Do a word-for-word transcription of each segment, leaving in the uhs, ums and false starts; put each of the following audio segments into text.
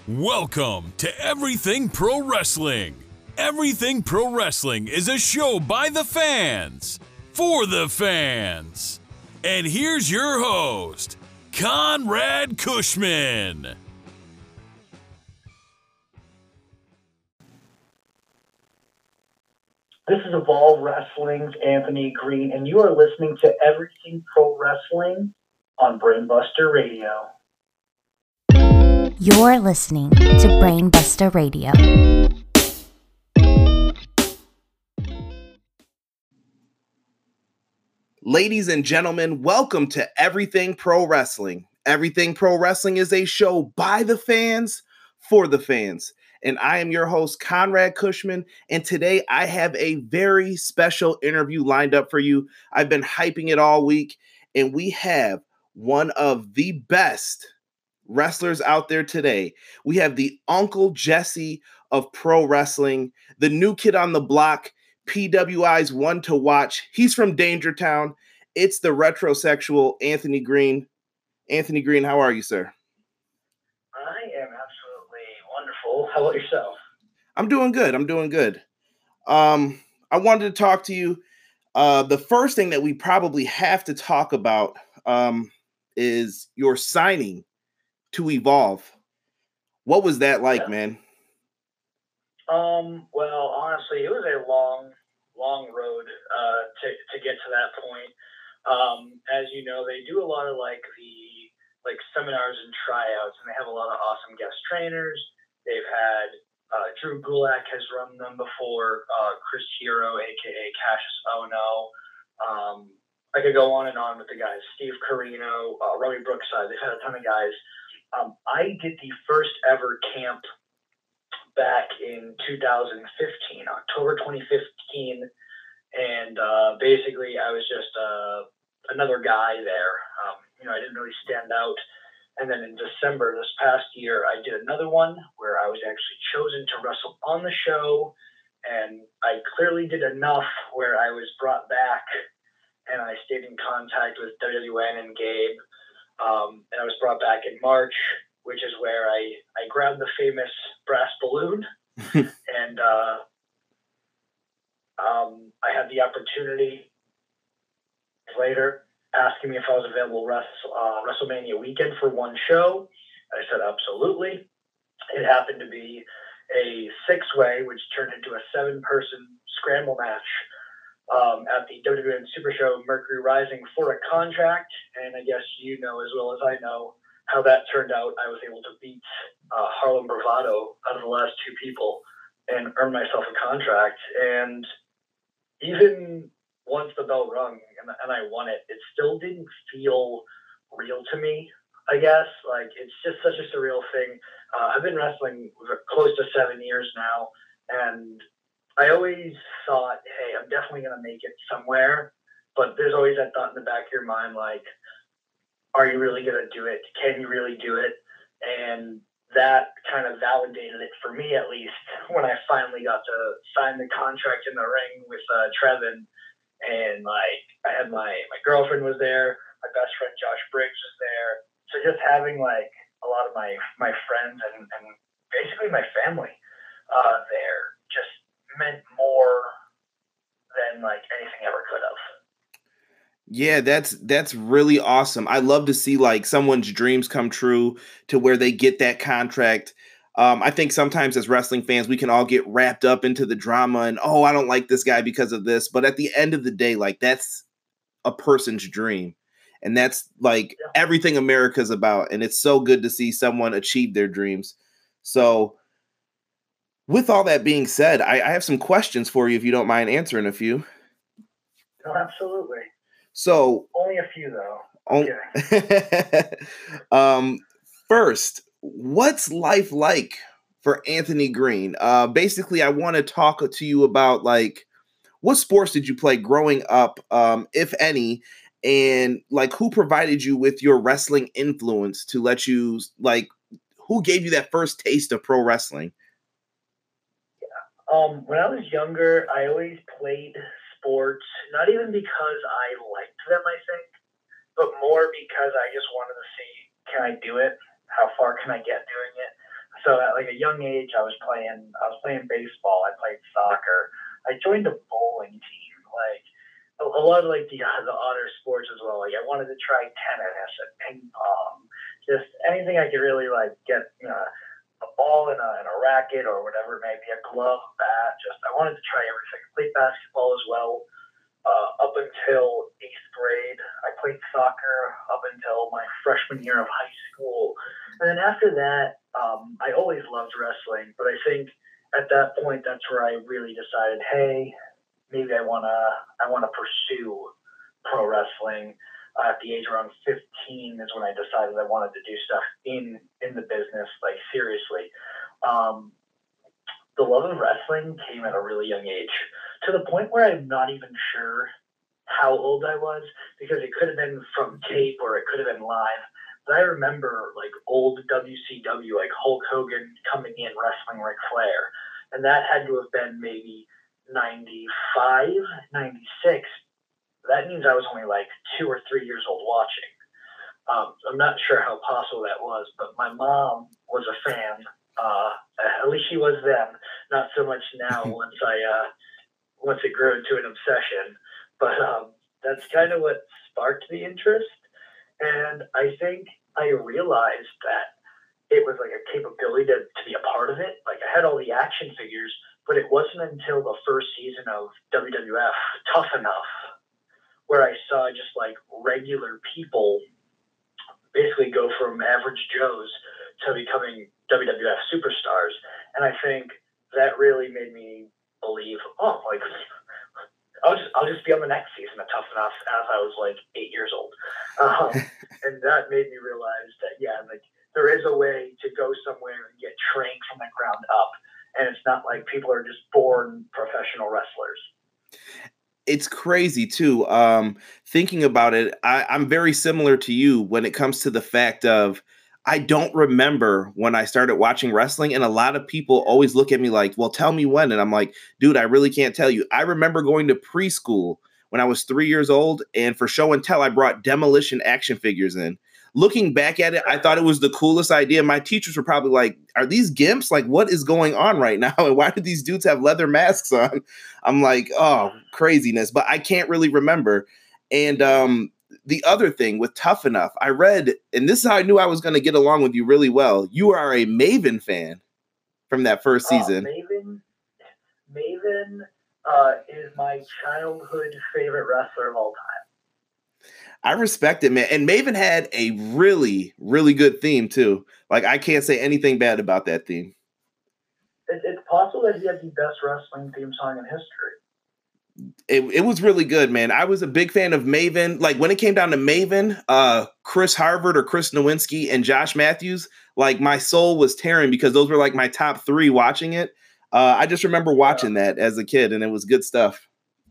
Welcome to Everything Pro Wrestling. Everything Pro Wrestling is a show by the fans, for the fans. And here's your host, Conrad Cushman. This is Evolve Wrestling's Anthony Green, and you are listening to Everything Pro Wrestling on Brainbuster Radio. You're listening to Brainbuster Radio. Ladies and gentlemen, welcome to Everything Pro Wrestling. Everything Pro Wrestling is a show by the fans, for the fans. And I am your host, Conrad Cushman, and today I have a very special interview lined up for you. I've been hyping it all week, and we have one of the best wrestlers out there today. We have the Uncle Jesse of pro wrestling, the new kid on the block, P W I's one to watch. He's from Dangertown. It's the retrosexual Anthony Green. Anthony Green, how are you, sir? I am absolutely wonderful. How about yourself? I'm doing good. I'm doing good. Um, I wanted to talk to you. Uh, the first thing that we probably have to talk about um, is your signing to Evolve. What was that like, yeah. man? Um, well, honestly, it was a long, long road uh, to, to get to that point. Um, as you know, they do a lot of like the like seminars and tryouts, and they have a lot of awesome guest trainers. They've had uh, Drew Gulak has run them before, uh, Chris Hero, aka Cassius Ono. Um, I could go on and on with the guys. Steve Carino, uh, Robbie Brookside. They've had a ton of guys. Um, I did the first ever camp back in two thousand fifteen, October twenty fifteen, and uh, basically I was just uh, another guy there. Um, you know, I didn't really stand out. And then in December this past year, I did another one where I was actually chosen to wrestle on the show, and I clearly did enough where I was brought back, and I stayed in contact with W W N and Gabe. Um, and I was brought back in March, which is where I, I grabbed the famous brass balloon and uh, um, I had the opportunity later asking me if I was available rest, uh, WrestleMania weekend for one show. I said, absolutely. It happened to be a six-way, which turned into a seven-person scramble match Um, at the W W N Super Show Mercury Rising for a contract, and I guess you know as well as I know how that turned out. I was able to beat uh, Harlem Bravado out of the last two people and earn myself a contract. And even once the bell rung and, and I won it, it still didn't feel real to me, I guess. Like, it's just such a surreal thing. Uh, I've been wrestling for close to seven years now, and I always thought, hey, I'm definitely going to make it somewhere, but there's always that thought in the back of your mind, like, are you really going to do it? Can you really do it? And that kind of validated it for me, at least, when I finally got to sign the contract in the ring with uh, Trevin. And, like, I had my, my girlfriend was there, my best friend Josh Briggs was there. So just having, like, a lot of my, my friends and, and basically my family uh, there just meant more than like anything ever could have. Yeah, that's that's really awesome. I love to see like someone's dreams come true to where they get that contract. Um, I think sometimes as wrestling fans, we can all get wrapped up into the drama and, oh, I don't like this guy because of this. But at the end of the day, like that's a person's dream. And that's like yeah. everything America's about. And it's so good to see someone achieve their dreams. So with all that being said, I, I have some questions for you if you don't mind answering a few. No, absolutely. So only a few though. Okay. um, first, what's life like for Anthony Green? Uh, basically, I want to talk to you about like what sports did you play growing up, um, if any, and like who provided you with your wrestling influence to let you like who gave you that first taste of pro wrestling? Um, when I was younger, I always played sports, not even because I liked them, I think, but more because I just wanted to see, can I do it? How far can I get doing it? so at like a young age, I was playing, I was playing baseball. I played soccer. I joined a bowling team. Like a, a lot of like the uh, the honor sports as well. Like I wanted to try tennis and ping pong, just anything I could really like get, you know, a ball and a, and a racket or whatever it may be, a glove, a bat. Just I wanted to try everything. I played basketball as well. Uh, up until eighth grade, I played soccer up until my freshman year of high school. And then after that, um, I always loved wrestling. But I think at that point, that's where I really decided, hey, maybe I want to I want to pursue pro wrestling. Uh, at the age around fifteen is when I decided I wanted to do stuff in, in the business, like seriously. Um, the love of wrestling came at a really young age, to the point where I'm not even sure how old I was, because it could have been from tape or it could have been live. But I remember like old W C W, like Hulk Hogan coming in wrestling Ric Flair. And that had to have been maybe ninety-five, ninety-six. That means I was only like two or three years old watching. Um, I'm not sure how possible that was, but my mom was a fan. Uh, at least she was then, not so much now once I, uh, once it grew into an obsession. But um, that's kind of what sparked the interest. And I think I realized that it was like a capability to, to be a part of it. Like I had all the action figures, but it wasn't until the first season of W W F Tough Enough where I saw just like regular people basically go from average Joes to becoming W W F superstars. And I think that really made me believe, oh, like I'll just I'll just be on the next season of Tough Enough as I was like eight years old. Um, and that made me realize that, yeah, like there is a way to go somewhere and get trained from the ground up. And it's not like people are just born professional wrestlers. It's crazy too. Um, thinking about it, I, I'm very similar to you when it comes to the fact of I don't remember when I started watching wrestling, and a lot of people always look at me like, well, tell me when. And I'm like, dude, I really can't tell you. I remember going to preschool when I was three years old, and for show and tell, I brought Demolition action figures in. Looking back at it, I thought it was the coolest idea. My teachers were probably like, are these gimps? Like, what is going on right now? And why do these dudes have leather masks on? I'm like, oh, craziness. But I can't really remember. And um, the other thing with Tough Enough, I read, and this is how I knew I was going to get along with you really well. You are a Maven fan from that first season. Oh, Maven, Maven uh, is my childhood favorite wrestler of all time. I respect it, man. And Maven had a really, really good theme, too. Like, I can't say anything bad about that theme. It, it's possible that he had the best wrestling theme song in history. It, it was really good, man. I was a big fan of Maven. Like, when it came down to Maven, uh, Chris Harvard or Chris Nowinski and Josh Matthews, like, my soul was tearing because those were, like, my top three watching it. Uh, I just remember watching yeah. that as a kid, and it was good stuff.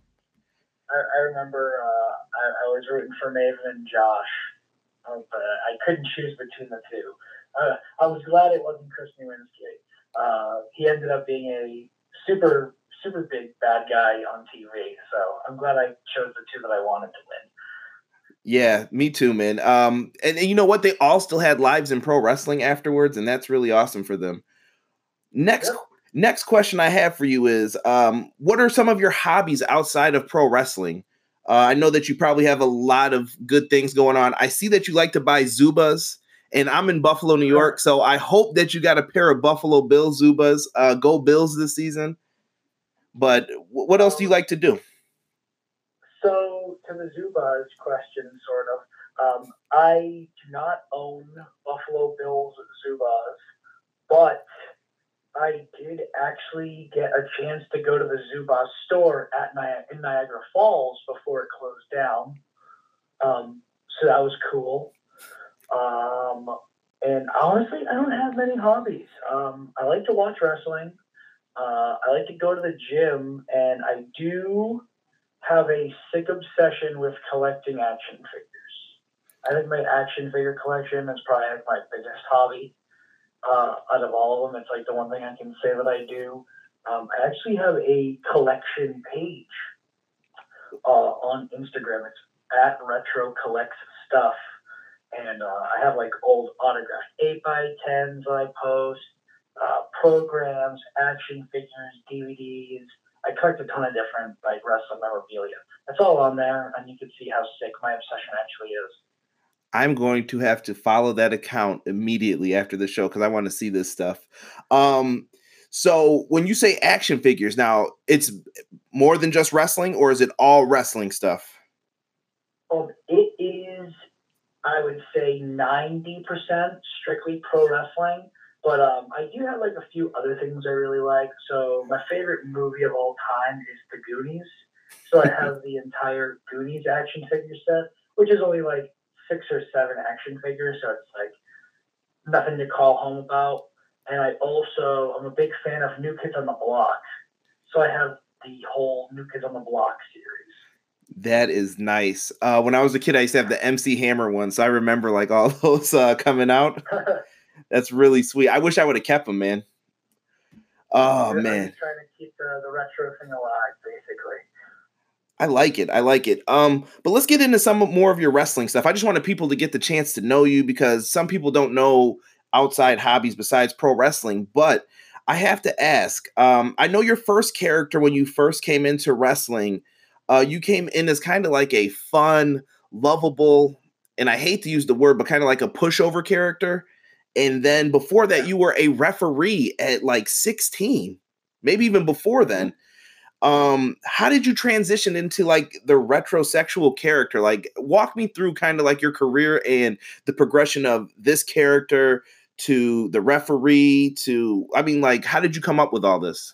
I, I remember... Uh, I, I was rooting for Maven and Josh, uh, but I couldn't choose between the two. Uh, I was glad it wasn't Chris Nowinski. Uh, he ended up being a super, super big bad guy on T V, so I'm glad I chose the two that I wanted to win. Yeah, me too, man. Um, and, and you know what? They all still had lives in pro wrestling afterwards, and that's really awesome for them. Next, yep. next question I have for you is, um, what are some of your hobbies outside of pro wrestling? Uh, I know that you probably have a lot of good things going on. I see that you like to buy Zubaz, and I'm in Buffalo, New York, so I hope that you got a pair of Buffalo Bills Zubaz. Uh, go Bills this season. But w- what else do you like to do? So, to the Zubaz question, sort of, um, I do not own Buffalo Bills Zubaz, but I did actually get a chance to go to the Zubaz store at Ni- in Niagara Falls before it closed down. Um, so that was cool. Um, and honestly, I don't have many hobbies. Um, I like to watch wrestling. Uh, I like to go to the gym, and I do have a sick obsession with collecting action figures. I think my action figure collection is probably my biggest hobby. Uh, out of all of them, it's like the one thing I can say that I do. Um, I actually have a collection page uh, on Instagram. It's at Retro Collects Stuff. And uh, I have like old autographed eight by tens that I post. programs, action figures, D V Ds. I collect a ton of different like wrestling memorabilia. That's all on there, and you can see how sick my obsession actually is. I'm going to have to follow that account immediately after the show because I want to see this stuff. Um, so when you say action figures, now it's more than just wrestling, or is it all wrestling stuff? Um, it is, I would say, ninety percent strictly pro wrestling. But um, I do have like a few other things I really like. So my favorite movie of all time is The Goonies. So I have the entire Goonies action figure set, which is only like six or seven action figures. So it's like nothing to call home about. And I also, I'm a big fan of New Kids on the Block. So I have the whole New Kids on the Block series. That is nice. Uh, when I was a kid, I used to have the M C Hammer one. So I remember like all those uh, coming out. That's really sweet. I wish I would have kept them, man. Oh, I'm man. just trying to keep the, the retro thing alive, basically. I like it. I like it. Um, but let's get into some more of your wrestling stuff. I just wanted people to get the chance to know you because some people don't know outside hobbies besides pro wrestling. But I have to ask, um, I know your first character when you first came into wrestling, uh, you came in as kind of like a fun, lovable, and I hate to use the word, but kind of like a pushover character. And then before that, you were a referee at like sixteen, maybe even before then. Um, how did you transition into like the retrosexual character? Like, walk me through kind of like your career and the progression of this character to the referee to, I mean, like, how did you come up with all this?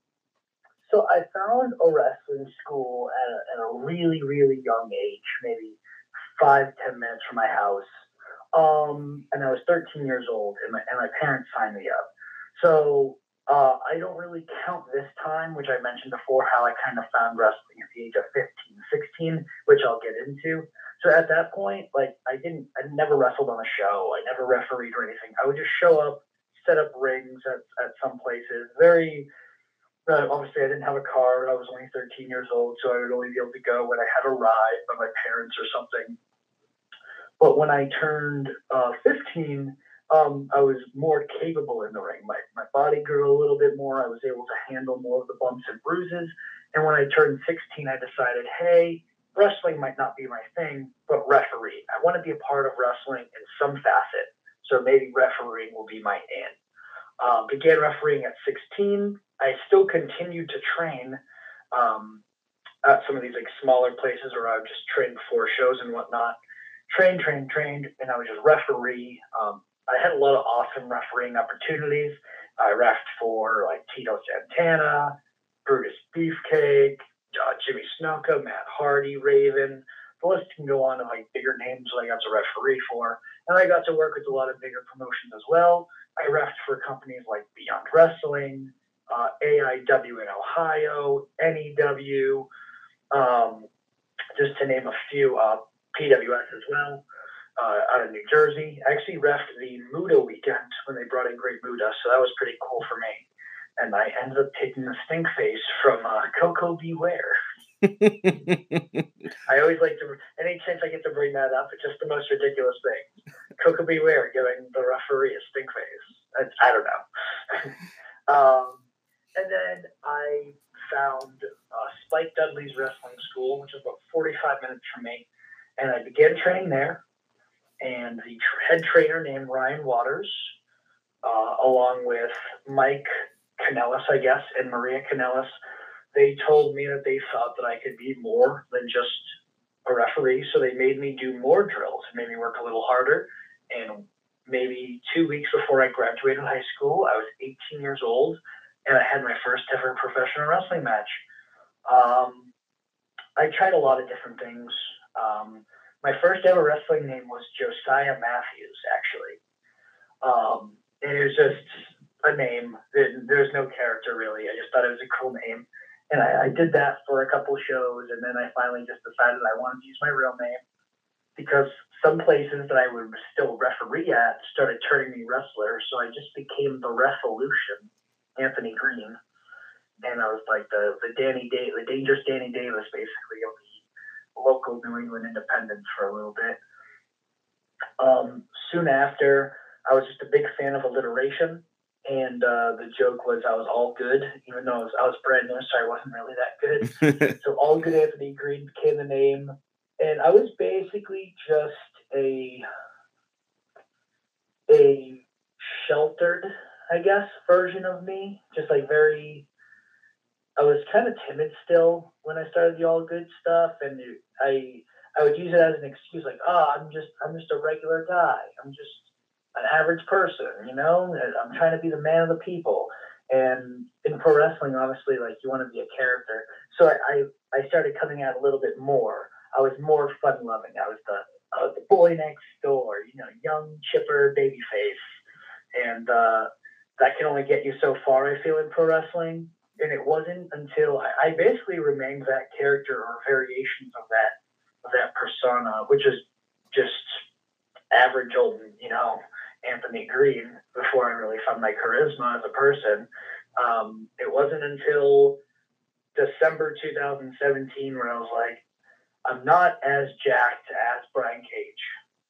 So I found a wrestling school at a, at a really, really young age, maybe five, ten minutes from my house. Um, and I was thirteen years old, and my, and my parents signed me up. So uh, I don't really count this time, which I mentioned before, how I kind of found wrestling at the age of fifteen, sixteen, which I'll get into. So at that point, like I didn't, I never wrestled on a show. I never refereed or anything. I would just show up, set up rings at, at some places. Very, uh, obviously I didn't have a car. I was only thirteen years old, so I would only be able to go when I had a ride by my parents or something. But when I turned uh, fifteen, um, I was more capable in the ring. My, my body grew a little bit more. I was able to handle more of the bumps and bruises. And when I turned sixteen, I decided, hey, wrestling might not be my thing, but referee. I want to be a part of wrestling in some facet. So maybe refereeing will be my in. Um, began refereeing at sixteen. I still continued to train um, at some of these like smaller places where I would just train before shows and whatnot. Trained, trained, trained, and I was just referee. Um, I had a lot of awesome refereeing opportunities. I refed for like Tito Santana, Brutus Beefcake, uh, Jimmy Snuka, Matt Hardy, Raven. The list can go on of like bigger names that I got to referee for. And I got to work with a lot of bigger promotions as well. I refed for companies like Beyond Wrestling, uh, A I W in Ohio, N E W, um, just to name a few. Uh, P W S as well, uh, out of New Jersey. I actually refed the Muda weekend when they brought in Great Muda, so that was pretty cool for me. And I ended up taking the stink face from uh, Coco Beware. I always like to, any chance I get to bring that up, it's just the most ridiculous thing. Coco Beware giving the referee a stink face. I, I don't know. um, and then I found uh, Spike Dudley's wrestling school, which is about forty-five minutes from me. And I began training there, and the head trainer named Ryan Waters, uh, along with Mike Kanellis, I guess, and Maria Kanellis, they told me that they thought that I could be more than just a referee, so they made me do more drills, made me work a little harder, and maybe two weeks before I graduated high school, I was eighteen years old, and I had my first ever professional wrestling match. Um, I tried a lot of different things. Um, my first ever wrestling name was Josiah Matthews, actually. Um, and it was just a name. There's no character, really. I just thought it was a cool name. And I, I did that for a couple shows, and then I finally just decided I wanted to use my real name because some places that I would still referee at started turning me wrestler, so I just became the Revolution, Anthony Green. And I was like the, the Danny Day, the dangerous Danny Davis, basically, of the local New England independents for a little bit. Um, soon after, I was just a big fan of alliteration, And uh, the joke was I was all good, even though I was, I was brand new, so I wasn't really that good. So All Good Anthony Green became the name. And I was basically just a a sheltered, I guess, version of me. Just like very, I was kind of timid still when I started the All Good stuff. And I I would use it as an excuse, like, oh, I'm just, I'm just a regular guy. I'm just an average person, you know? I'm trying to be the man of the people. And in pro wrestling, obviously, like, you want to be a character. So I, I, I started coming out a little bit more. I was more fun-loving. I was the, I was the boy next door, you know, young, chipper, baby face. And uh, that can only get you so far, I feel, in pro wrestling. And it wasn't until I, I basically remained that character or variations of that, of that persona, which is just average old, you know, Anthony Green, before I really found my charisma as a person. Um, it wasn't until December two thousand seventeen where I was like, I'm not as jacked as Brian Cage.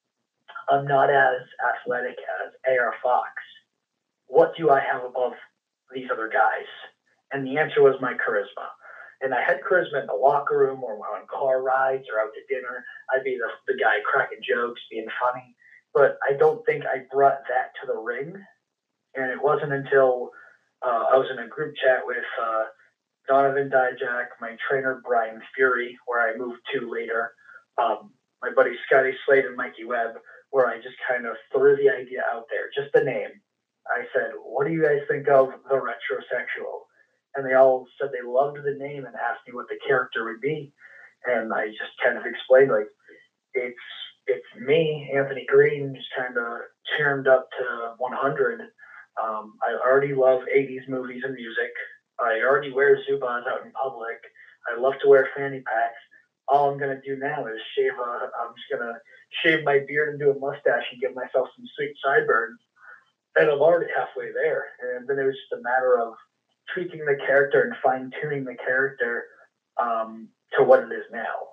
I'm not as athletic as A R Fox. What do I have above these other guys? And the answer was my charisma. And I had charisma in the locker room or on car rides or out to dinner. I'd be the, the guy cracking jokes, being funny. But I don't think I brought that to the ring. And it wasn't until uh, I was in a group chat with uh, Donovan Dijak, my trainer Brian Fury, where I moved to later, um, my buddy Scotty Slade and Mikey Webb, where I just kind of threw the idea out there, just the name. I said, what do you guys think of the Retrosexual? And they all said they loved the name and asked me what the character would be. And I just kind of explained, like, it's it's me, Anthony Green, just kind of turned up to one hundred. Um, I already love eighties movies and music. I already wear Zubaz out in public. I love to wear fanny packs. All I'm going to do now is shave a, I'm just going to shave my beard and do a mustache and give myself some sweet sideburns. And I'm already halfway there. And then it was just a matter of tweaking the character and fine-tuning the character um, to what it is now.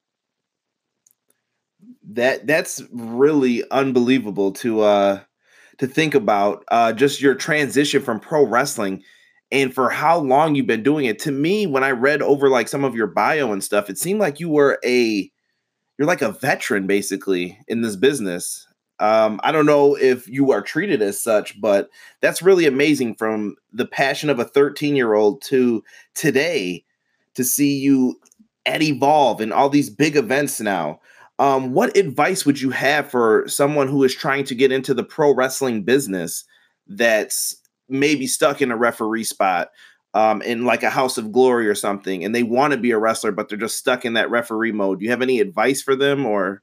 That that's really unbelievable to uh to think about, uh just your transition from pro wrestling and for how long you've been doing it. To me, when I read over like some of your bio and stuff, it seemed like you were a you're like a veteran basically in this business. Um, I don't know if you are treated as such, but that's really amazing, from the passion of a thirteen-year-old to today, to see you at Evolve and all these big events now. Um, what advice would you have for someone who is trying to get into the pro wrestling business that's maybe stuck in a referee spot um, in like a House of Glory or something, and they want to be a wrestler, but they're just stuck in that referee mode? Do you have any advice for them, or?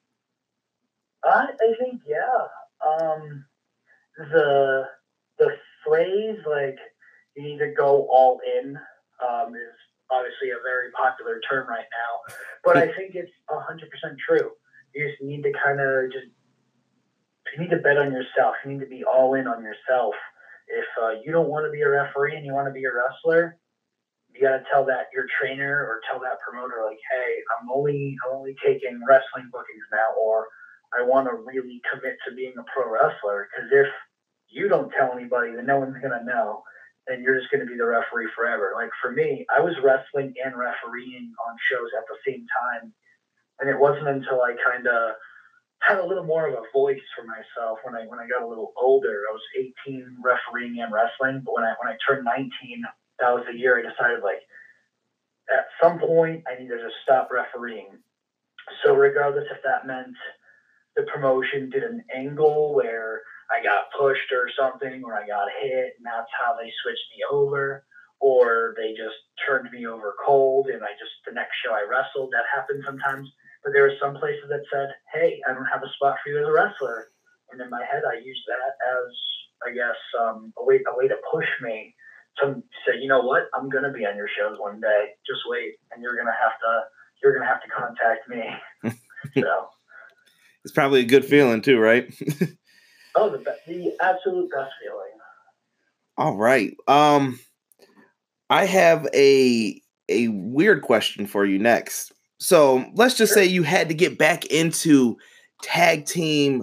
I, I think, yeah. Um, the the phrase, like, you need to go all in um, is obviously a very popular term right now. But I think it's one hundred percent true. You just need to kind of just, you need to bet on yourself. You need to be all in on yourself. If uh, you don't want to be a referee and you want to be a wrestler, you got to tell that your trainer or tell that promoter, like, hey, I'm only, I'm only taking wrestling bookings now, or I want to really commit to being a pro wrestler. Because if you don't tell anybody, then no one's going to know, and you're just going to be the referee forever. Like for me, I was wrestling and refereeing on shows at the same time. And it wasn't until I kind of had a little more of a voice for myself when I when I got a little older. I was eighteen refereeing and wrestling, but when I when I turned nineteen, that was the year I decided, like, at some point I need to just stop refereeing. So regardless if that meant the promotion did an angle where I got pushed or something, or I got hit, and that's how they switched me over, or they just turned me over cold, and I just, the next show I wrestled, that happened sometimes. But there were some places that said, hey, I don't have a spot for you as a wrestler. And in my head, I used that as, I guess, um, a way a way to push me to say, you know what, I'm going to be on your shows one day. Just wait, and you're going to have to, you're going to have to contact me. So it's probably a good feeling too, right? Oh, the, the absolute best feeling. All right. Um, I have a a weird question for you next. So let's just Sure. say you had to get back into tag team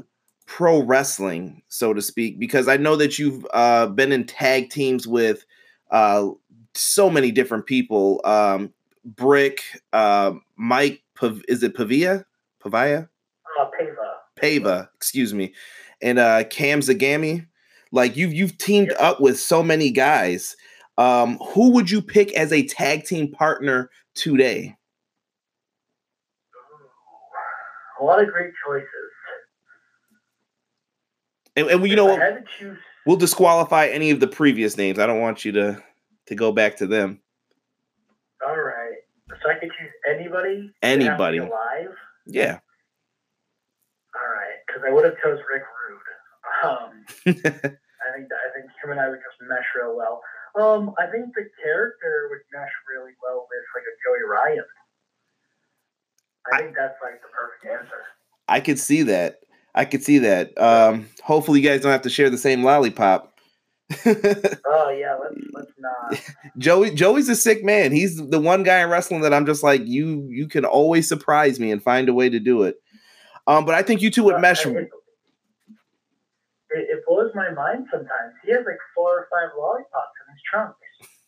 pro wrestling, so to speak, because I know that you've uh, been in tag teams with uh, so many different people. Um, Brick, uh, Mike, Pav- is it Pavia? Pavia? Uh, Pava. Pava, excuse me. And uh, Cam Zagami. Like you've you've teamed yep. up with so many guys. Um, who would you pick as a tag team partner today? A lot of great choices. And, and you if know I what? had to choose... We'll disqualify any of the previous names. I don't want you to, to go back to them. All right. So I could choose anybody? Anybody. Alive? Yeah. All right. Because I would have chose Rick Rude. Um, I think I think him and I would just mesh real well. Um, I think the character would mesh really well with like a Joey Ryan. I, I think that's like the perfect answer. I could see that. I could see that. Um, hopefully, you guys don't have to share the same lollipop. Oh yeah, let's let's not. Joey Joey's a sick man. He's the one guy in wrestling that I'm just like you. You can always surprise me and find a way to do it. Um, but I think you two would uh, mesh. It, it, it blows my mind sometimes. He has like four or five lollipops in his trunk.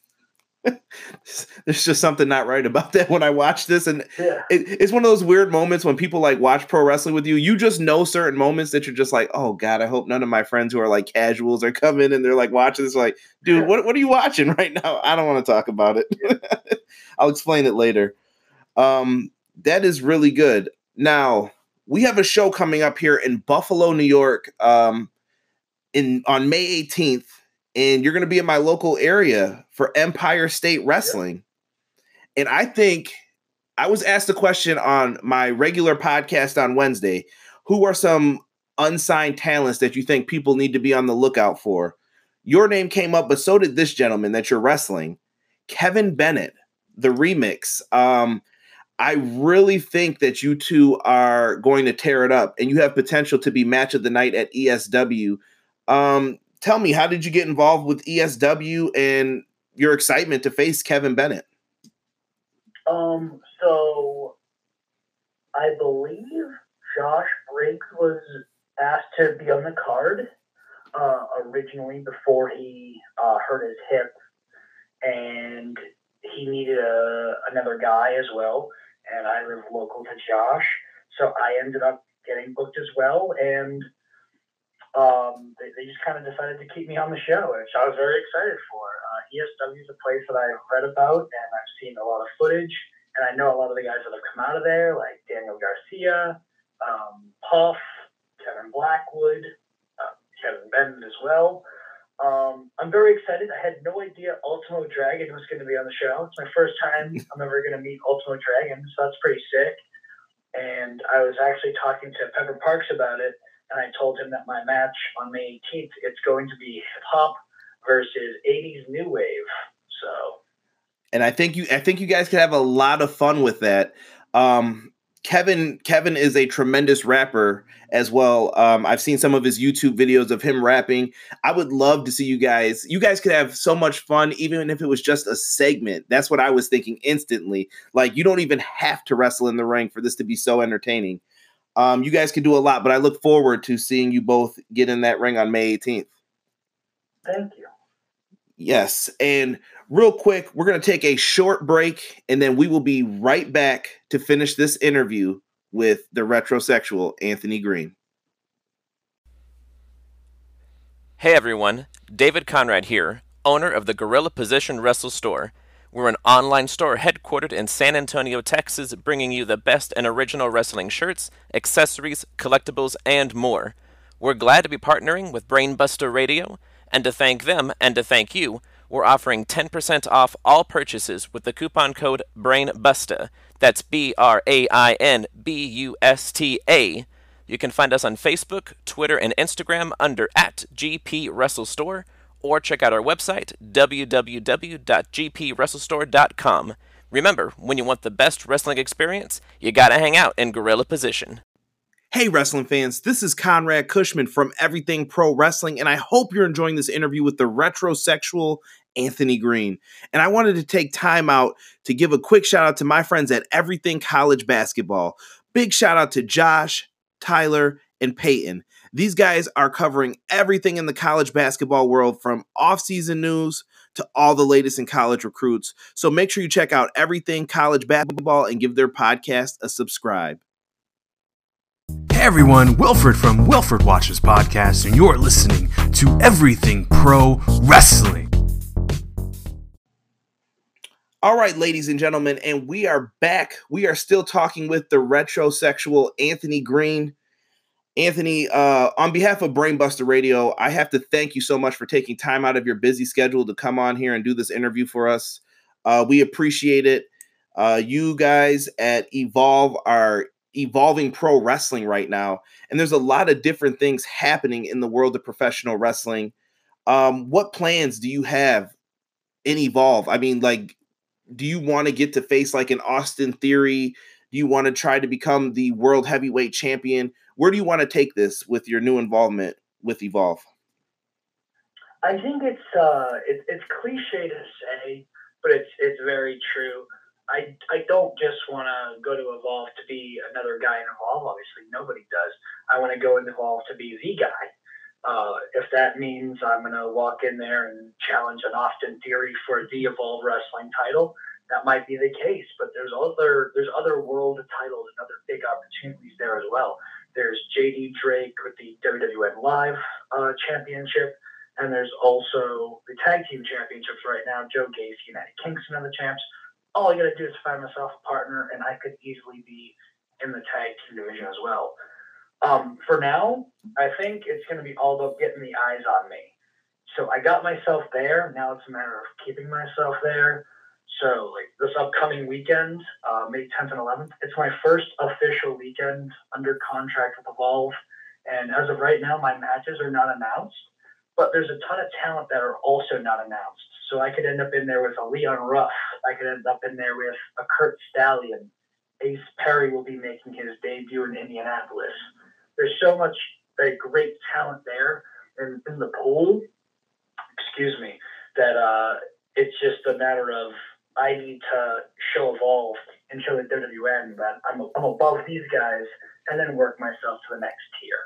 There's just something not right about that when I watch this, and yeah. it, it's one of those weird moments when people like watch pro wrestling with you. You just know certain moments that you're just like, oh god, I hope none of my friends who are like casuals are coming and they're like watching this. Like, dude, what what are you watching right now? I don't want to talk about it. Yeah. I'll explain it later. Um, that is really good. Now we have a show coming up here in Buffalo, New York, um, in on May eighteenth. And you're going to be in my local area for Empire State Wrestling. Yeah. And I think I was asked a question on my regular podcast on Wednesday. Who are some unsigned talents that you think people need to be on the lookout for? Your name came up, but so did this gentleman that you're wrestling, Kevin Bennett, the Remix. Um, I really think that you two are going to tear it up, and you have potential to be match of the night at E S W. Um, Tell me, how did you get involved with E S W and your excitement to face Kevin Bennett? Um, so I believe Josh Briggs was asked to be on the card uh, originally before he uh, hurt his hip, and he needed a, another guy as well. And I live local to Josh, so I ended up getting booked as well, and Um, they, they just kind of decided to keep me on the show, which I was very excited for. Uh, E S W is a place that I've read about, and I've seen a lot of footage, and I know a lot of the guys that have come out of there, like Daniel Garcia, um, Puff, Kevin Blackwood, uh, Kevin Bennett as well. Um, I'm very excited. I had no idea Ultimo Dragon was going to be on the show. It's my first time I'm ever going to meet Ultimo Dragon, so that's pretty sick. And I was actually talking to Pepper Parks about it, and I told him that my match on May eighteenth, it's going to be hip-hop versus eighties new wave. So, and I think you, I think you guys could have a lot of fun with that. Um, Kevin, Kevin is a tremendous rapper as well. Um, I've seen some of his YouTube videos of him rapping. I would love to see you guys. You guys could have so much fun, even if it was just a segment. That's what I was thinking instantly. Like, you don't even have to wrestle in the ring for this to be so entertaining. Um, you guys can do a lot, but I look forward to seeing you both get in that ring on May eighteenth. Thank you. Yes. And real quick, we're going to take a short break, and then we will be right back to finish this interview with the retrosexual Anthony Green. Hey everyone, David Conrad here, owner of the Gorilla Position Wrestle Store. We're an online store headquartered in San Antonio, Texas, bringing you the best and original wrestling shirts, accessories, collectibles, and more. We're glad to be partnering with Brainbuster Radio, and to thank them and to thank you, we're offering ten percent off all purchases with the coupon code BRAINBUSTA. That's B R A I N B U S T A. You can find us on Facebook, Twitter, and Instagram under at G P Wrestle Store, or check out our website, w w w dot g p wrestle store dot com. Remember, when you want the best wrestling experience, you gotta hang out in Gorilla Position. Hey wrestling fans, this is Conrad Cushman from Everything Pro Wrestling, and I hope you're enjoying this interview with the retrosexual Anthony Green. And I wanted to take time out to give a quick shout out to my friends at Everything College Basketball. Big shout out to Josh, Tyler, and Peyton. These guys are covering everything in the college basketball world, from off-season news to all the latest in college recruits. So make sure you check out Everything College Basketball and give their podcast a subscribe. Hey everyone, Wilford from Wilford Watches Podcast, and you're listening to Everything Pro Wrestling. All right, ladies and gentlemen, and we are back. We are still talking with the retrosexual Anthony Green. Anthony, uh, on behalf of Brainbuster Radio, I have to thank you so much for taking time out of your busy schedule to come on here and do this interview for us. Uh, we appreciate it. Uh, you guys at Evolve are evolving pro wrestling right now, and there's a lot of different things happening in the world of professional wrestling. Um, what plans do you have in Evolve? I mean, like, do you want to get to face like an Austin Theory? Do you want to try to become the world heavyweight champion? Where do you want to take this with your new involvement with Evolve? I think it's uh, it, it's cliche to say, but it's it's very true. I I don't just want to go to Evolve to be another guy in Evolve. Obviously, nobody does. I want to go in Evolve to be the guy. Uh, if that means I'm going to walk in there and challenge an Austin Theory for the Evolve Wrestling title, that might be the case. But there's other there's other world titles and other big opportunities there as well. There's J D Drake with the W W N Live uh, Championship, and there's also the Tag Team Championships right now. Joe Gacy and Eddie Kingston are the champs. All I got to do is find myself a partner, and I could easily be in the tag team division as well. Um, for now, I think it's going to be all about getting the eyes on me. So I got myself there. Now it's a matter of keeping myself there. So like this upcoming weekend, uh, May tenth and eleventh, it's my first official weekend under contract with Evolve. And as of right now, my matches are not announced, but there's a ton of talent that are also not announced. So I could end up in there with a Leon Ruff. I could end up in there with a Kurt Stallion. Ace Perry will be making his debut in Indianapolis. There's so much like, great talent there in, in the pool, excuse me, that uh, it's just a matter of I need to show Evolve and show the W W N that I'm, I'm above these guys and then work myself to the next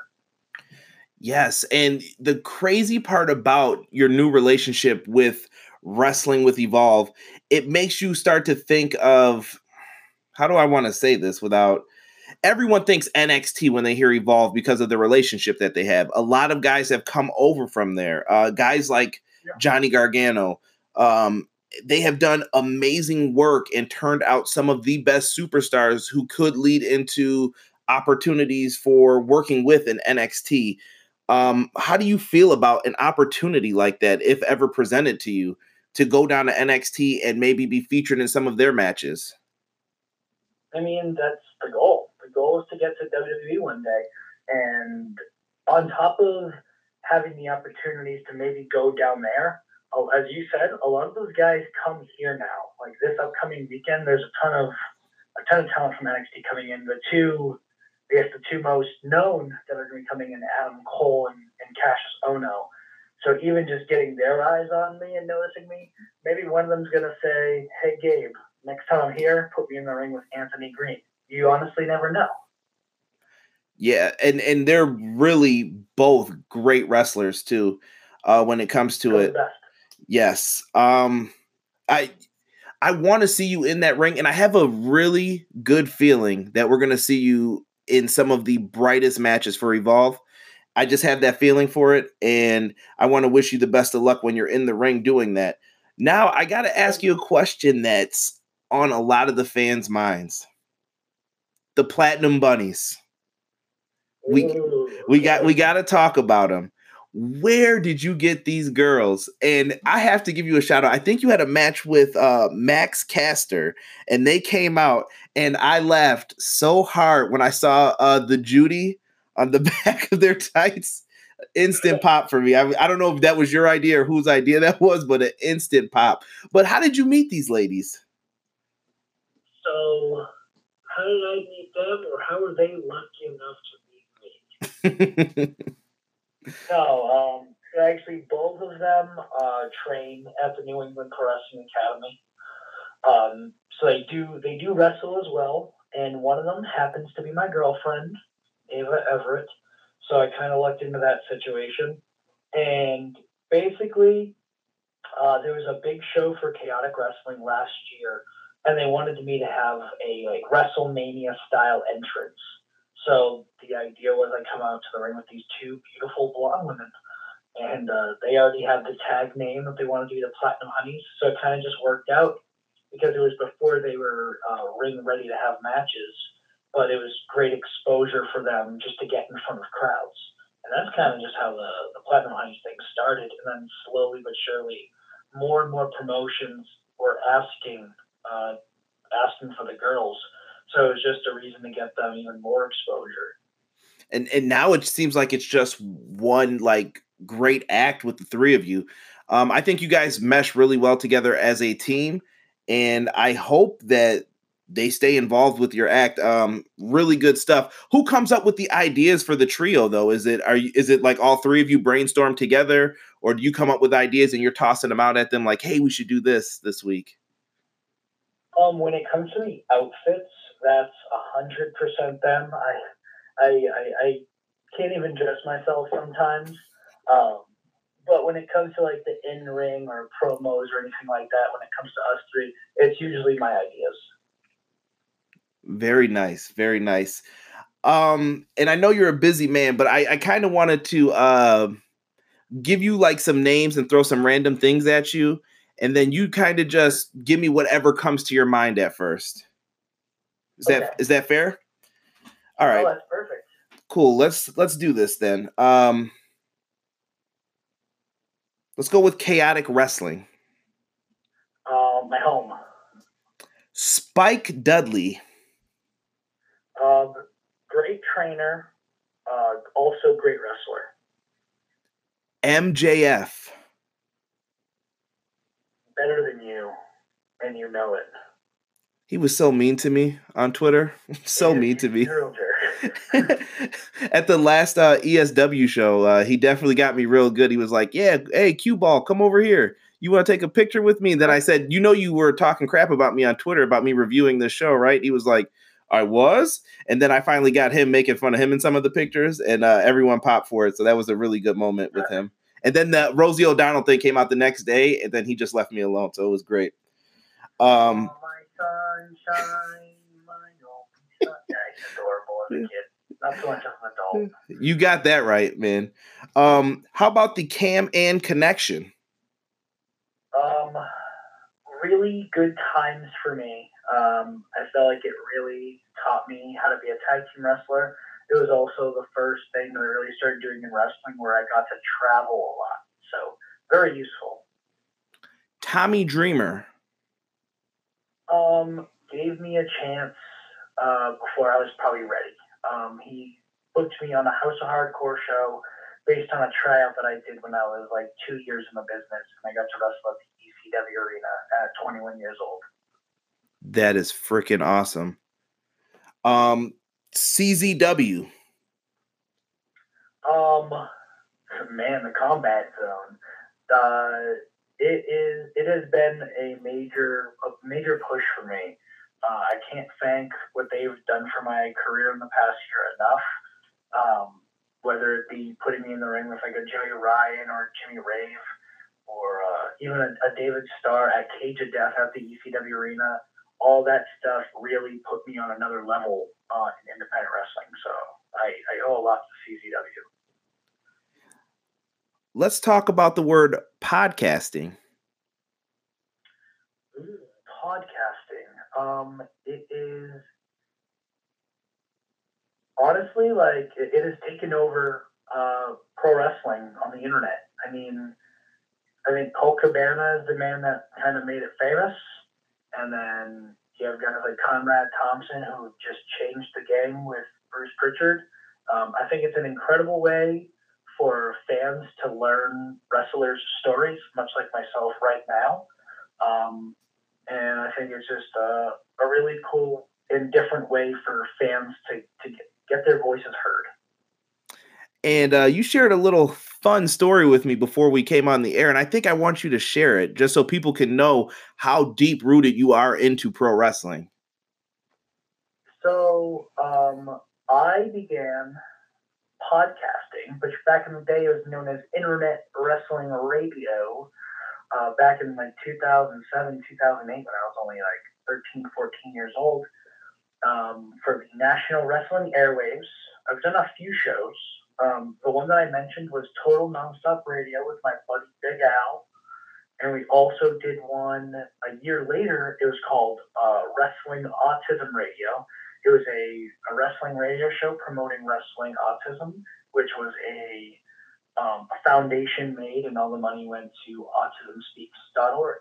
tier. Yes, and the crazy part about your new relationship with wrestling with Evolve, it makes you start to think of, how do I want to say this without, everyone thinks N X T when they hear Evolve because of the relationship that they have. A lot of guys have come over from there. Uh, guys like yeah. Johnny Gargano, um, they have done amazing work and turned out some of the best superstars who could lead into opportunities for working with an N X T. Um, how do you feel about an opportunity like that, if ever presented to you, to go down to N X T and maybe be featured in some of their matches? I mean, that's the goal. The goal is to get to W W E one day. And on top of having the opportunities to maybe go down there, as you said, a lot of those guys come here now. Like this upcoming weekend, there's a ton of a ton of talent from N X T coming in. The two, I guess, the two most known that are going to be coming in, Adam Cole and, and Cassius Ohno. So even just getting their eyes on me and noticing me, maybe one of them's going to say, "Hey, Gabe, next time I'm here, put me in the ring with Anthony Green." You honestly never know. Yeah, and and they're really both great wrestlers too. Uh, when it comes to They're it. the best. Yes. Um, I I want to see you in that ring, and I have a really good feeling that we're going to see you in some of the brightest matches for Evolve. I just have that feeling for it, and I want to wish you the best of luck when you're in the ring doing that. Now, I got to ask you a question that's on a lot of the fans' minds. The Platinum Bunnies. We we got we got to talk about them. Where did you get these girls? And I have to give you a shout out. I think you had a match with uh, Max Caster, and they came out, and I laughed so hard when I saw uh, the Judy on the back of their tights. Instant pop for me. I, I don't know if that was your idea or whose idea that was, but an instant pop. But how did you meet these ladies? So, how did I meet them, or how were they lucky enough to meet me? No, um, actually, both of them uh, train at the New England Pro Wrestling Academy. Um, so they do they do wrestle as well, and one of them happens to be my girlfriend, Ava Everett. So I kind of lucked into that situation. And basically, uh, there was a big show for Chaotic Wrestling last year, and they wanted me to have a like WrestleMania style entrance. So the idea was I come out to the ring with these two beautiful blonde women, and uh, they already had the tag name that they wanted to be the Platinum Honeys. So it kind of just worked out because it was before they were uh, ring ready to have matches, but it was great exposure for them just to get in front of crowds. And that's kind of just how the, the Platinum Honeys thing started. And then slowly but surely, more and more promotions were asking, uh, asking for the girls. So it was just a reason to get them even more exposure. And and now it seems like it's just one like great act with the three of you. Um, I think you guys mesh really well together as a team, and I hope that they stay involved with your act. Um, really good stuff. Who comes up with the ideas for the trio, though? Is it are you, is it like all three of you brainstorm together, or do you come up with ideas and you're tossing them out at them like, "Hey, we should do this this week"? Um, when it comes to the outfits, that's a hundred percent them. I, I, I, I can't even dress myself sometimes. Um, but when it comes to like the in ring or promos or anything like that, when it comes to us three, it's usually my ideas. Very nice, very nice. Um, and I know you're a busy man, but I, I kind of wanted to uh, give you like some names and throw some random things at you, and then you kind of just give me whatever comes to your mind at first. Is Okay. that is that fair? All right. Oh, that's perfect. Cool. Let's let's do this then. Um, let's go with Chaotic Wrestling. Uh, my home. Spike Dudley. Um, great trainer. Uh, also great wrestler. M J F. Better than you, and you know it. He was so mean to me on Twitter. So He is- mean to me. You're a real jerk. At the last uh, E S W show, uh, he definitely got me real good. He was like, yeah, hey, Cue Ball, come over here. You want to take a picture with me? And then I said, you know, you were talking crap about me on Twitter about me reviewing this show, right? He was like, I was. And then I finally got him making fun of him in some of the pictures, and uh, everyone popped for it. So that was a really good moment with him. And then the Rosie O'Donnell thing came out the next day, and then he just left me alone. So it was great. Um, Oh, my sunshine, my only sun. Yeah, he's adorable as a kid. Not so much as an adult. You got that right, man. Um, how about the Cam Ann connection? Um, really good times for me. Um, I felt like it really taught me how to be a tag team wrestler. It was also the first thing that I really started doing in wrestling where I got to travel a lot. So very useful. Tommy Dreamer. Um, gave me a chance uh, before I was probably ready. Um, he booked me on the House of Hardcore show based on a tryout that I did when I was like two years in the business, and I got to wrestle at the E C W arena at twenty-one years old. That is freaking awesome. Um, C Z W. Um, man, the Combat Zone. Uh, it is. It has been a major, a major push for me. Uh, I can't thank what they've done for my career in the past year enough. Um, whether it be putting me in the ring with like a Joey Ryan or Jimmy Rave, or uh, even a, a David Starr at Cage of Death at the E C W arena. All that stuff really put me on another level uh, in independent wrestling. So I, I owe a lot to C Z W. Let's talk about the word podcasting. Ooh, podcasting. Um, it is honestly like it, it has taken over uh, pro wrestling on the internet. I mean, I think Colt Cabana is the man that kind of made it famous. And then you have guys like Conrad Thompson, who just changed the game with Bruce Pritchard. Um, I think it's an incredible way for fans to learn wrestlers' stories, much like myself right now. Um, and I think it's just a, a really cool and different way for fans to, to get, get their voices heard. And uh, you shared a little fun story with me before we came on the air, and I think I want you to share it just so people can know how deep-rooted you are into pro wrestling. So um, I began podcasting, which back in the day was known as Internet Wrestling Radio. Uh, back in like two thousand seven, two thousand eight, when I was only like thirteen, fourteen years old, um, for the National Wrestling Airwaves. I've done a few shows. Um, the one that I mentioned was Total Nonstop Radio with my buddy Big Al. And we also did one a year later. It was called uh, Wrestling Autism Radio. It was a, a wrestling radio show promoting wrestling autism, which was a Um, a foundation made, and all the money went to autism speaks dot org.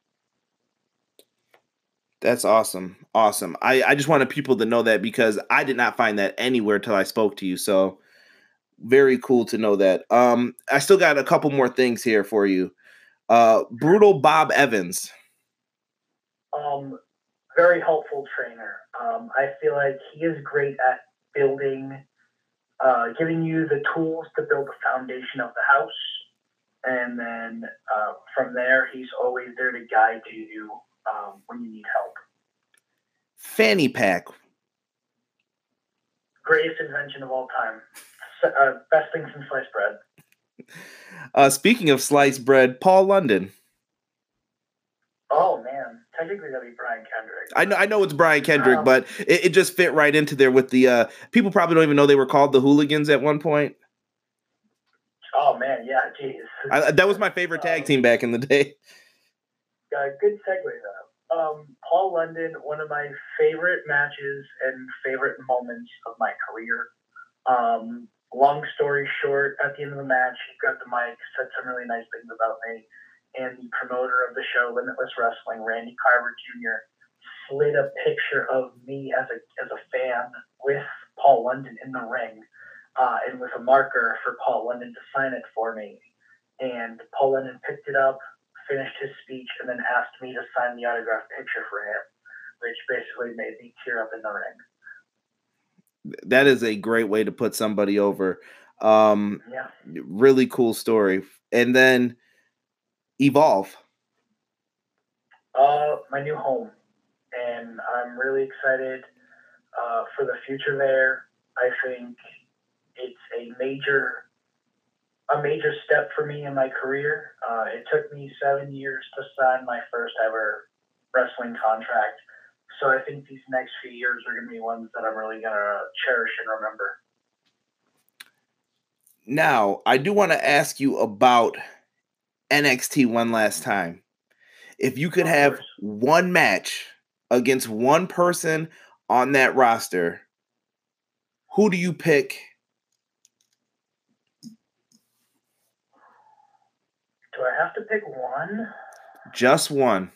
That's awesome. Awesome. I, I just wanted people to know that because I did not find that anywhere till I spoke to you. So very cool to know that. Um, I still got a couple more things here for you. Uh, Brutal Bob Evans. Um, very helpful trainer. Um, I feel like he is great at building Uh, giving you the tools to build the foundation of the house. And then uh, from there, he's always there to guide you um, when you need help. Fanny Pack. Greatest invention of all time. Uh, best thing since sliced bread. Uh, speaking of sliced bread, Paul London. Oh, man. Technically, that'd be Brian Kendrick. I know, I know it's Brian Kendrick, um, but it, it just fit right into there with the uh, people probably don't even know they were called the Hooligans at one point. Oh man, yeah, geez. I, that was my favorite tag um, team back in the day. Uh, good segue though. Um, Paul London, one of my favorite matches and favorite moments of my career. Um, long story short, at the end of the match, he grabbed the mic, said some really nice things about me. And the promoter of the show, Limitless Wrestling, Randy Carver Junior, slid a picture of me as a as a fan with Paul London in the ring, uh, and with a marker for Paul London to sign it for me. And Paul London picked it up, finished his speech, and then asked me to sign the autographed picture for him, which basically made me tear up in the ring. That is a great way to put somebody over. Um, yeah. Really cool story. And then Evolve. Uh, my new home. And I'm really excited uh, for the future there. I think it's a major a major step for me in my career. Uh, it took me seven years to sign my first ever wrestling contract. So I think these next few years are going to be ones that I'm really going to cherish and remember. Now, I do want to ask you about N X T one last time. If you could have one match against one person on that roster, who do you pick? Do I have to pick one? Just one.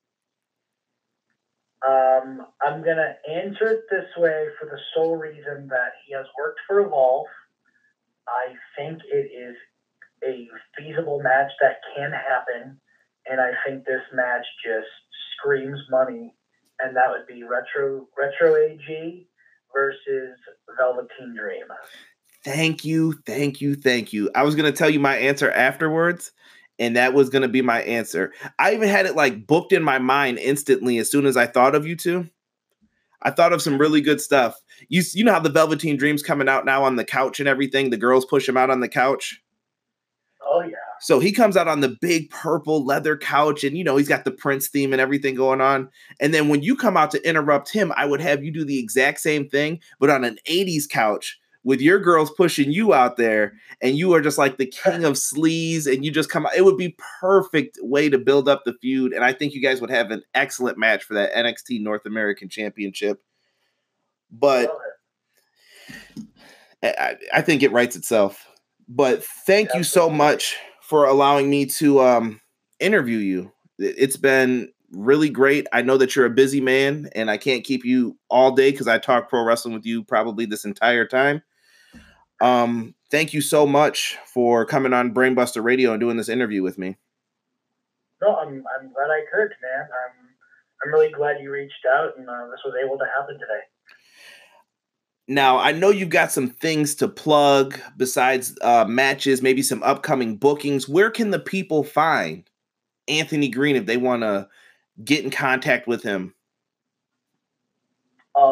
Um, I'm going to answer it this way for the sole reason that he has worked for Evolve. I think it is a feasible match that can happen, and I think this match just screams money, and that would be Retro Retro A G versus Velveteen Dream. Thank you, thank you, thank you. I was going to tell you my answer afterwards, and that was going to be my answer. I even had it like booked in my mind instantly as soon as I thought of you two. I thought of some really good stuff. You you know how the Velveteen Dream's coming out now on the couch and everything? The girls push him out on the couch. Oh, yeah. So he comes out on the big purple leather couch, and, you know, he's got the Prince theme and everything going on. And then when you come out to interrupt him, I would have you do the exact same thing, but on an eighties couch with your girls pushing you out there, and you are just like the king of sleaze, and you just come out. It would be perfect way to build up the feud, and I think you guys would have an excellent match for that N X T North American Championship. But I, I think it writes itself. But thank you so much for allowing me to um, interview you. It's been really great. I know that you're a busy man, and I can't keep you all day because I talk pro wrestling with you probably this entire time. Um, thank you so much for coming on Brainbuster Radio and doing this interview with me. No, I'm I'm glad I could, man. I'm I'm really glad you reached out and uh, this was able to happen today. Now, I know you've got some things to plug besides uh, matches, maybe some upcoming bookings. Where can the people find Anthony Green if they want to get in contact with him? Um, the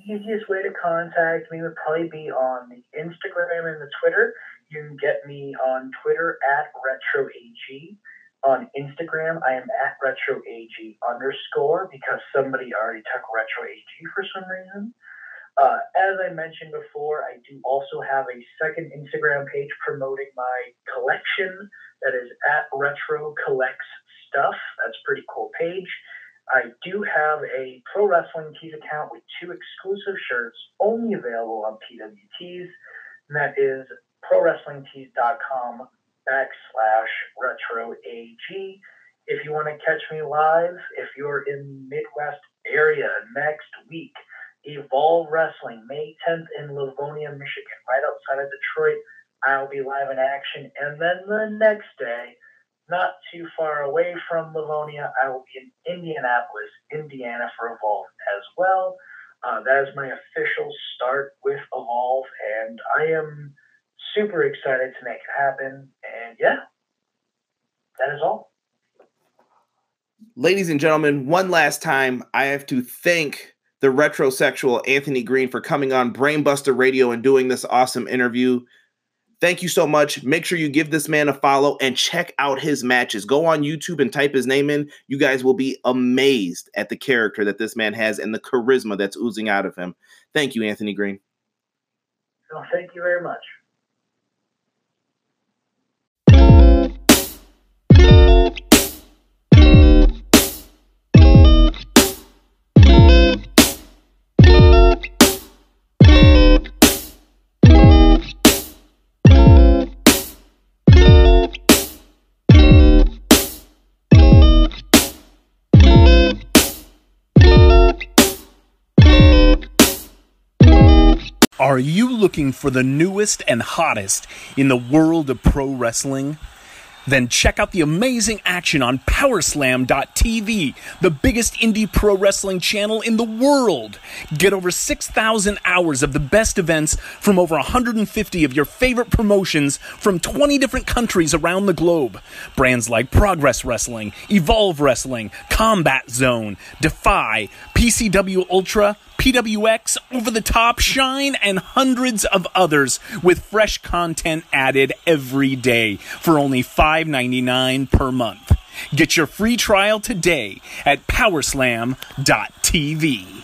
easiest way to contact me would probably be on the Instagram and the Twitter. You can get me on Twitter at RetroAG. On Instagram, I am at RetroAG underscore because somebody already took RetroAG for some reason. Uh, as I mentioned before, I do also have a second Instagram page promoting my collection that is at Retro Collects Stuff. That's a pretty cool page. I do have a Pro Wrestling Tees account with two exclusive shirts only available on P W Ts, and that is ProWrestlingTees.com backslash RetroAG. If you want to catch me live, if you're in the Midwest area next week, Evolve Wrestling, May tenth in Livonia, Michigan, right outside of Detroit. I'll be live in action. And then the next day, not too far away from Livonia, I will be in Indianapolis, Indiana for Evolve as well. Uh, that is my official start with Evolve, and I am super excited to make it happen. And yeah, that is all. Ladies and gentlemen, one last time, I have to thank the retrosexual Anthony Green for coming on Brainbuster Radio and doing this awesome interview. Thank you so much. Make sure you give this man a follow and check out his matches. Go on YouTube and type his name in. You guys will be amazed at the character that this man has and the charisma that's oozing out of him. Thank you, Anthony Green. Well, thank you very much. Are you looking for the newest and hottest in the world of pro wrestling? Then check out the amazing action on Powerslam dot T V, the biggest indie pro wrestling channel in the world. Get over six thousand hours of the best events from over one hundred fifty of your favorite promotions from twenty different countries around the globe. Brands like Progress Wrestling, Evolve Wrestling, Combat Zone, Defy, P C W Ultra, P W X, Over the Top, Shine, and hundreds of others with fresh content added every day for only five ninety-nine per month. Get your free trial today at Powerslam dot T V.